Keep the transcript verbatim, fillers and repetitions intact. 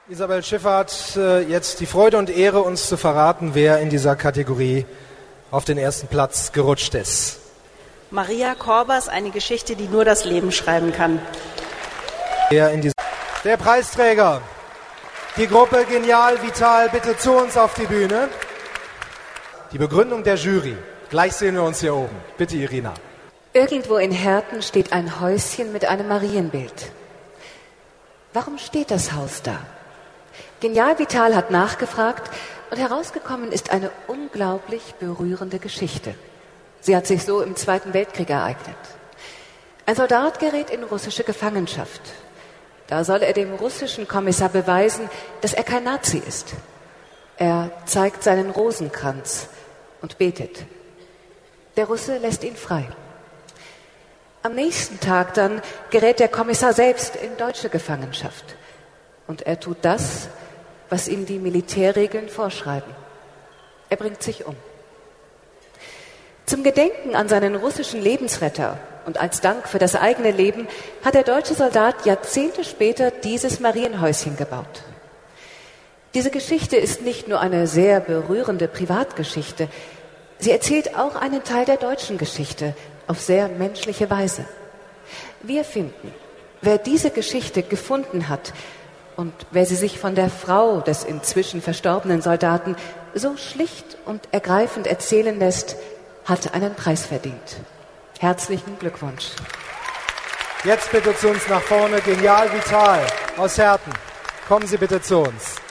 Isabel Schiffer hat äh, jetzt die Freude und Ehre, uns zu verraten, wer in dieser Kategorie auf den ersten Platz gerutscht ist. Maria Korbers, eine Geschichte, die nur das Leben schreiben kann. Der, in der Preisträger, die Gruppe Genial Vital, bitte zu uns auf die Bühne. Die Begründung der Jury, gleich sehen wir uns hier oben. Bitte, Irina. Irgendwo in Herten steht ein Häuschen mit einem Marienbild. Warum steht das Haus da? Genial Vital hat nachgefragt und herausgekommen ist eine unglaublich berührende Geschichte. Sie hat sich so im Zweiten Weltkrieg ereignet. Ein Soldat gerät in russische Gefangenschaft. Da soll er dem russischen Kommissar beweisen, dass er kein Nazi ist. Er zeigt seinen Rosenkranz und betet. Der Russe lässt ihn frei. Am nächsten Tag dann gerät der Kommissar selbst in deutsche Gefangenschaft. Und er tut das, was ihm die Militärregeln vorschreiben. Er bringt sich um. Zum Gedenken an seinen russischen Lebensretter und als Dank für das eigene Leben hat der deutsche Soldat Jahrzehnte später dieses Marienhäuschen gebaut. Diese Geschichte ist nicht nur eine sehr berührende Privatgeschichte, sie erzählt auch einen Teil der deutschen Geschichte auf sehr menschliche Weise. Wir finden, wer diese Geschichte gefunden hat und wer sie sich von der Frau des inzwischen verstorbenen Soldaten so schlicht und ergreifend erzählen lässt, hat einen Preis verdient. Herzlichen Glückwunsch. Jetzt bitte zu uns nach vorne, Genial Vital aus Herten. Kommen Sie bitte zu uns.